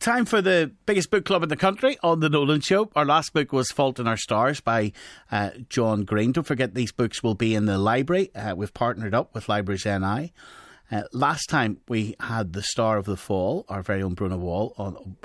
Time for the biggest book club in the country on The Nolan Show. Our last book was Fault in Our Stars by John Green. Don't forget these books will be in the library. We've partnered up with Libraries NI. Last time we had the star of the fall, our very own Bruna Wall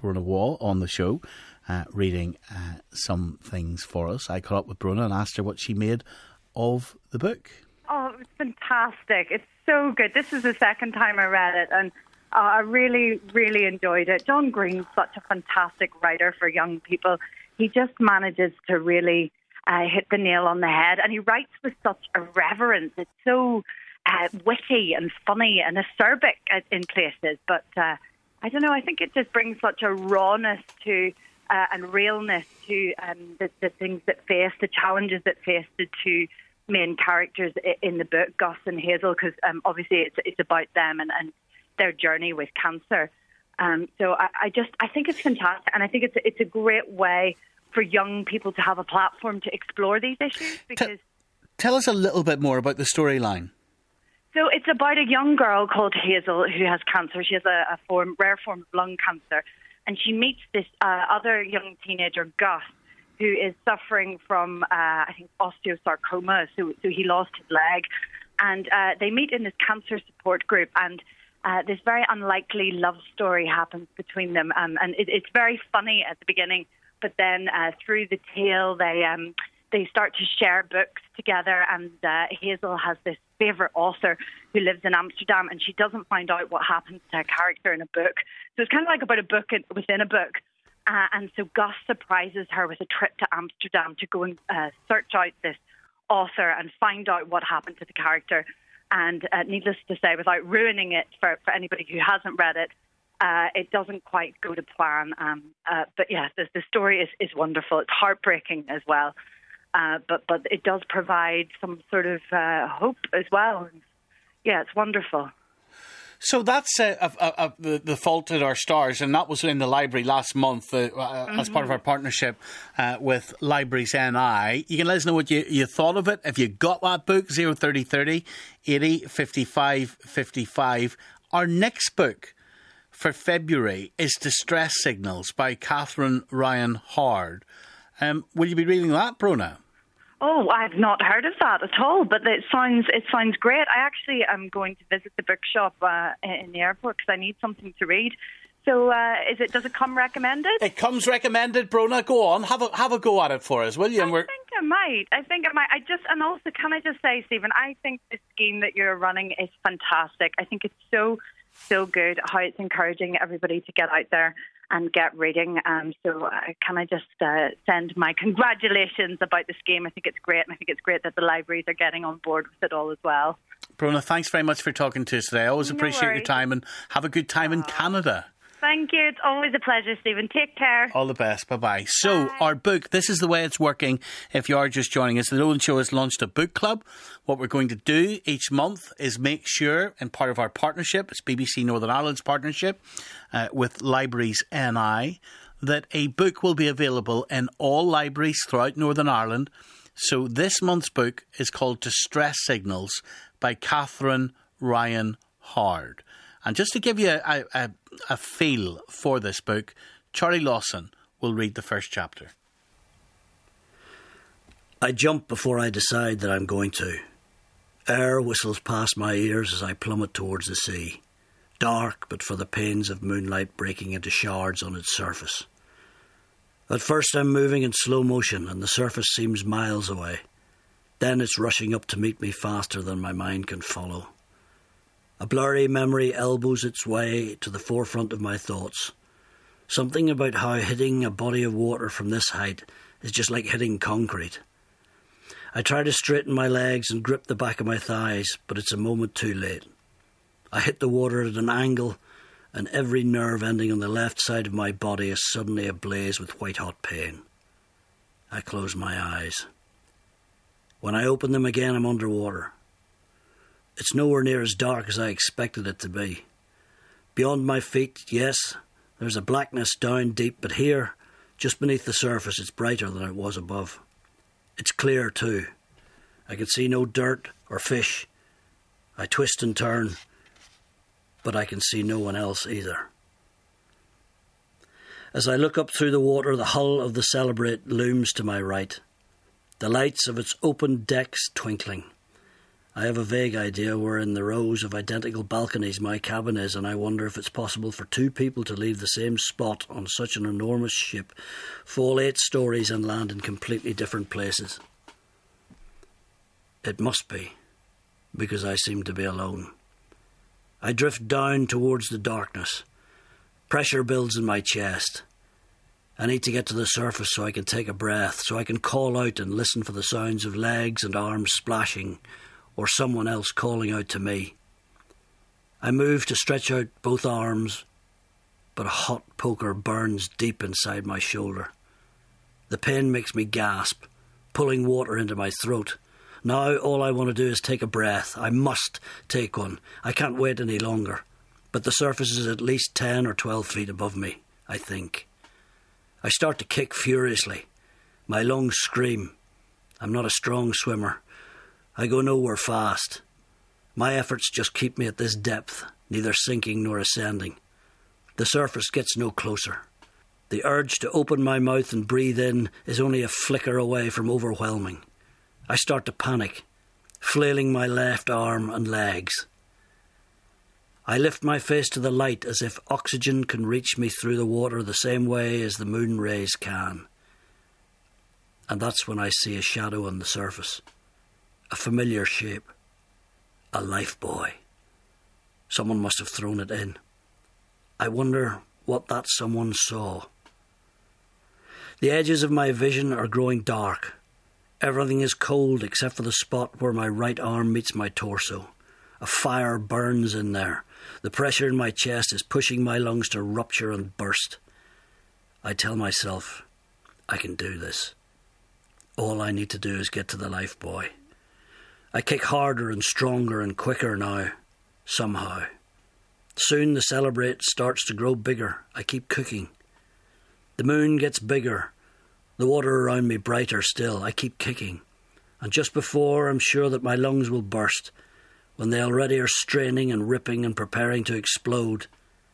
on the show, reading some things for us. I caught up with Bruna and asked her what she made of the book. Oh, it's fantastic. It's so good. This is the second time I read it, and I really, really enjoyed it. John Green's such a fantastic writer for young people. He just manages to really hit the nail on the head, and he writes with such irreverence. It's so witty and funny and acerbic in places, but I don't know, I think it just brings such a rawness to and realness to the things that face, the challenges that face the two main characters in the book, Gus and Hazel, because obviously it's about them and their journey with cancer. So I think it's fantastic, and I think it's a great way for young people to have a platform to explore these issues. Because tell us a little bit more about the storyline. So it's about a young girl called Hazel who has cancer. She has a rare form of lung cancer, and she meets this other young teenager, Gus, who is suffering from, I think, osteosarcoma. So he lost his leg. And they meet in this cancer support group, and this very unlikely love story happens between them. And it's very funny at the beginning, but then through the tale, they start to share books together. And Hazel has this favourite author who lives in Amsterdam, and she doesn't find out what happens to a character in a book. So it's kind of like about a book within a book. And so Gus surprises her with a trip to Amsterdam to go and search out this author and find out what happened to the character. And needless to say, without ruining it for anybody who hasn't read it, it doesn't quite go to plan. But yeah, the story is wonderful. It's heartbreaking as well. But it does provide some sort of hope as well. Yeah, it's wonderful. So that's the Fault in Our Stars, and that was in the library last month as part of our partnership with Libraries NI. You can let us know what you thought of it. If you got that book, 03030 80 55 55. Our next book for February is Distress Signals by Catherine Ryan Hard. Will you be reading that, Bruna? Oh, I've not heard of that at all, but it sounds great. I actually am going to visit the bookshop in the airport because I need something to read. So, does it come recommended? It comes recommended, Bruna. Go on, have a go at it for us, will you? I think I might. And also, can I just say, Stephen, I think the scheme that you're running is fantastic. I think it's so good how it's encouraging everybody to get out there and get reading. So can I just send my congratulations about the scheme? I think it's great, and I think it's great that the libraries are getting on board with it all as well. Bruna, thanks very much for talking to us today. I always appreciate your time, and have a good time in Canada. Thank you. It's always a pleasure, Stephen. Take care. All the best. Bye-bye. So, our book, this is the way it's working if you are just joining us. The Nolan Show has launched a book club. What we're going to do each month is make sure, and part of our partnership, it's BBC Northern Ireland's partnership with Libraries NI, that a book will be available in all libraries throughout Northern Ireland. So this month's book is called Distress Signals by Catherine Ryan Hard. And just to give you a feel for this book, Charlie Lawson will read the first chapter. I jump before I decide that I'm going to. Air whistles past my ears as I plummet towards the sea. Dark, but for the pains of moonlight breaking into shards on its surface. At first I'm moving in slow motion and the surface seems miles away. Then it's rushing up to meet me faster than my mind can follow. A blurry memory elbows its way to the forefront of my thoughts. Something about how hitting a body of water from this height is just like hitting concrete. I try to straighten my legs and grip the back of my thighs, but it's a moment too late. I hit the water at an angle, and every nerve ending on the left side of my body is suddenly ablaze with white-hot pain. I close my eyes. When I open them again, I'm underwater. It's nowhere near as dark as I expected it to be. Beyond my feet, yes, there's a blackness down deep, but here, just beneath the surface, it's brighter than it was above. It's clear too. I can see no dirt or fish. I twist and turn, but I can see no one else either. As I look up through the water, the hull of the Celebrate looms to my right, the lights of its open decks twinkling. I have a vague idea where in the rows of identical balconies my cabin is, and I wonder if it's possible for two people to leave the same spot on such an enormous ship, fall 8 stories and land in completely different places. It must be, because I seem to be alone. I drift down towards the darkness. Pressure builds in my chest. I need to get to the surface so I can take a breath, so I can call out and listen for the sounds of legs and arms splashing, or someone else calling out to me. I move to stretch out both arms, but a hot poker burns deep inside my shoulder. The pain makes me gasp, pulling water into my throat. Now all I want to do is take a breath. I must take one. I can't wait any longer. But the surface is at least 10 or 12 feet above me, I think. I start to kick furiously. My lungs scream. I'm not a strong swimmer. I go nowhere fast. My efforts just keep me at this depth, neither sinking nor ascending. The surface gets no closer. The urge to open my mouth and breathe in is only a flicker away from overwhelming. I start to panic, flailing my left arm and legs. I lift my face to the light as if oxygen can reach me through the water the same way as the moon rays can. And that's when I see a shadow on the surface. A familiar shape. A life buoy. Someone must have thrown it in. I wonder what that someone saw. The edges of my vision are growing dark. Everything is cold except for the spot where my right arm meets my torso. A fire burns in there. The pressure in my chest is pushing my lungs to rupture and burst. I tell myself, I can do this. All I need to do is get to the life buoy. I kick harder and stronger and quicker now, somehow. Soon the Celebrate starts to grow bigger. I keep cooking. The moon gets bigger. The water around me brighter still. I keep kicking. And just before I'm sure that my lungs will burst, when they already are straining and ripping and preparing to explode,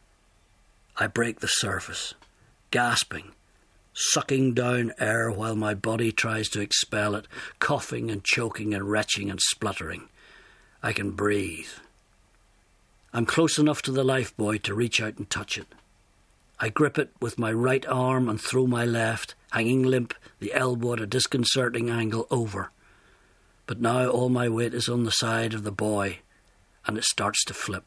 I break the surface, gasping, sucking down air while my body tries to expel it, coughing and choking and retching and spluttering. I can breathe. I'm close enough to the life buoy to reach out and touch it. I grip it with my right arm and throw my left, hanging limp, the elbow at a disconcerting angle, over. But now all my weight is on the side of the buoy, and it starts to flip.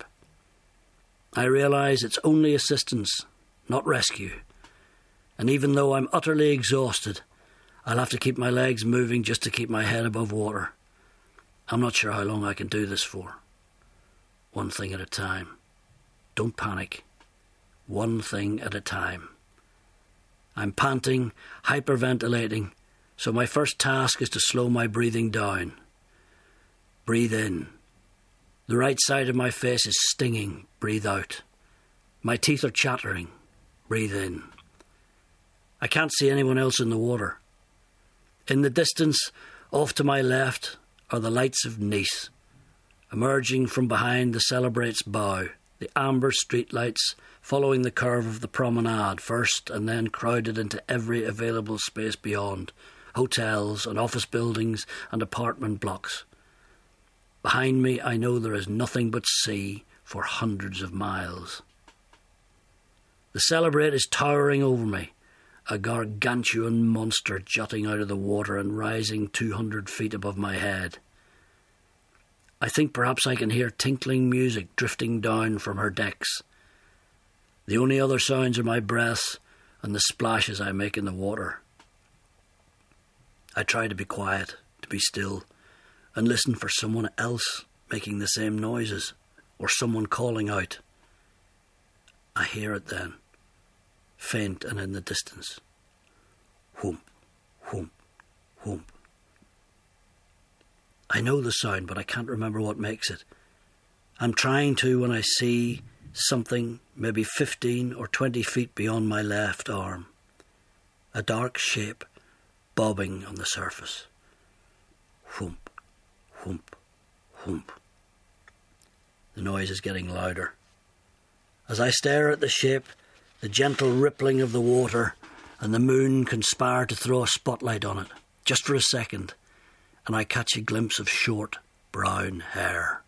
I realise it's only assistance, not rescue. And even though I'm utterly exhausted, I'll have to keep my legs moving just to keep my head above water. I'm not sure how long I can do this for. One thing at a time. Don't panic. One thing at a time. I'm panting, hyperventilating, so my first task is to slow my breathing down. Breathe in. The right side of my face is stinging. Breathe out. My teeth are chattering. Breathe in. I can't see anyone else in the water. In the distance, off to my left, are the lights of Nice, emerging from behind the Celebrate's bow, the amber street lights following the curve of the promenade first and then crowded into every available space beyond, hotels and office buildings and apartment blocks. Behind me, I know there is nothing but sea for hundreds of miles. The Celebrate is towering over me, a gargantuan monster jutting out of the water and rising 200 feet above my head. I think perhaps I can hear tinkling music drifting down from her decks. The only other sounds are my breaths and the splashes I make in the water. I try to be quiet, to be still, and listen for someone else making the same noises, or someone calling out. I hear it then, faint and in the distance. Whoomp, whoomp, whoomp. I know the sound, but I can't remember what makes it. I'm trying to when I see something maybe 15 or 20 feet beyond my left arm. A dark shape bobbing on the surface. Whoomp, whoomp, whoomp. The noise is getting louder. As I stare at the shape, The gentle rippling of the water and the moon conspire to throw a spotlight on it, just for a second, and I catch a glimpse of short, brown hair.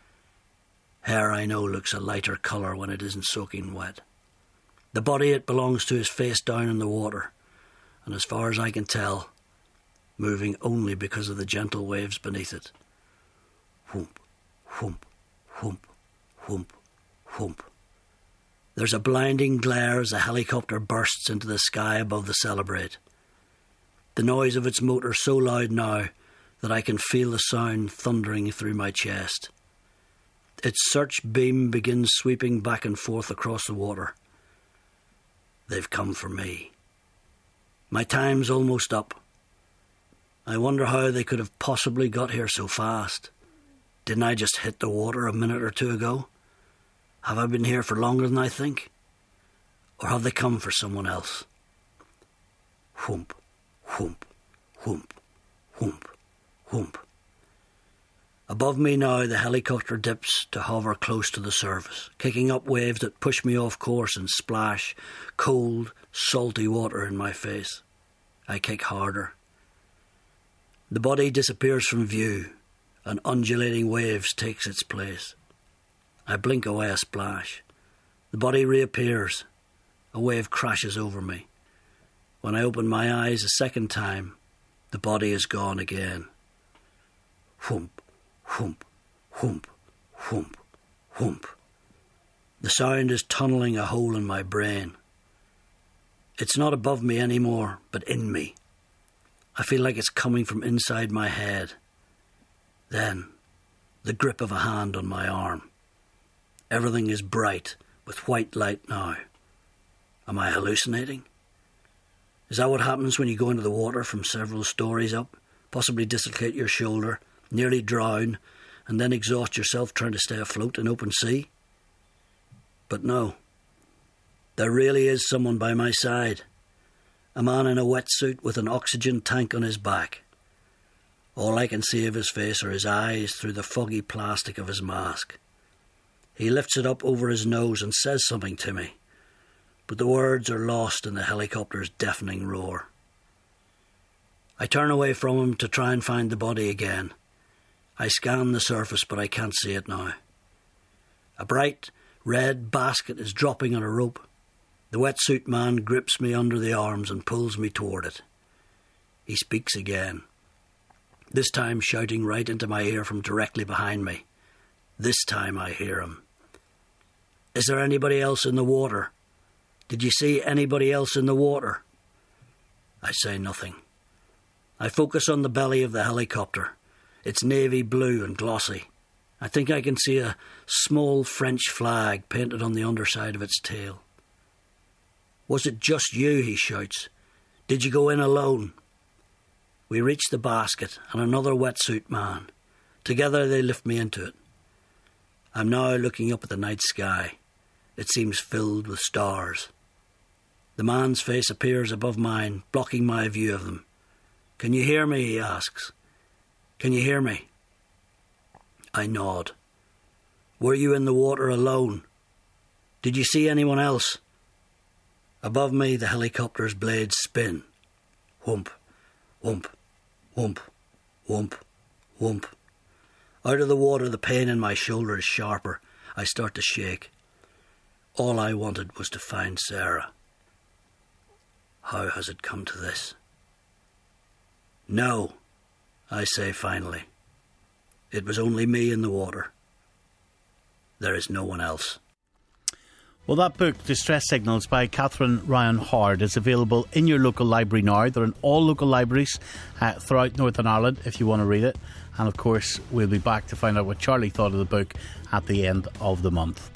Hair I know looks a lighter colour when it isn't soaking wet. The body it belongs to is face down in the water, and as far as I can tell, moving only because of the gentle waves beneath it. Whoomp, whoomp, whoomp, whoomp, whoomp. There's a blinding glare as the helicopter bursts into the sky above the Celebrate. The noise of its motor so loud now that I can feel the sound thundering through my chest. Its search beam begins sweeping back and forth across the water. They've come for me. My time's almost up. I wonder how they could have possibly got here so fast. Didn't I just hit the water a minute or two ago? Have I been here for longer than I think? Or have they come for someone else? Whoomp, whoomp, whoomp, whoomp, whoomp. Above me now the helicopter dips to hover close to the surface, kicking up waves that push me off course and splash cold, salty water in my face. I kick harder. The body disappears from view, and undulating waves takes its place. I blink away a splash. The body reappears. A wave crashes over me. When I open my eyes a second time, the body is gone again. Whoomp, whoomp, whoomp, whoomp, whoomp. The sound is tunnelling a hole in my brain. It's not above me anymore, but in me. I feel like it's coming from inside my head. Then, the grip of a hand on my arm. Everything is bright, with white light now. Am I hallucinating? Is that what happens when you go into the water from several stories up, possibly dislocate your shoulder, nearly drown, and then exhaust yourself trying to stay afloat in open sea? But no. There really is someone by my side. A man in a wetsuit with an oxygen tank on his back. All I can see of his face are his eyes through the foggy plastic of his mask. He lifts it up over his nose and says something to me, but the words are lost in the helicopter's deafening roar. I turn away from him to try and find the body again. I scan the surface, but I can't see it now. A bright red basket is dropping on a rope. The wetsuit man grips me under the arms and pulls me toward it. He speaks again, this time shouting right into my ear from directly behind me. This time I hear him. Is there anybody else in the water? Did you see anybody else in the water? I say nothing. I focus on the belly of the helicopter. It's navy blue and glossy. I think I can see a small French flag painted on the underside of its tail. Was it just you, he shouts. Did you go in alone? We reach the basket and another wetsuit man. Together they lift me into it. I'm now looking up at the night sky. It seems filled with stars. The man's face appears above mine, blocking my view of them. Can you hear me? He asks. Can you hear me? I nod. Were you in the water alone? Did you see anyone else? Above me, the helicopter's blades spin. Whoomp, whoomp, whoomp, whoomp, whoomp. Out of the water, the pain in my shoulder is sharper. I start to shake. All I wanted was to find Sarah. How has it come to this? No, I say finally. It was only me in the water. There is no one else. Well, that book, Distress Signals by Catherine Ryan Hard, is available in your local library now. They're in all local libraries throughout Northern Ireland if you want to read it. And of course, we'll be back to find out what Charlie thought of the book at the end of the month.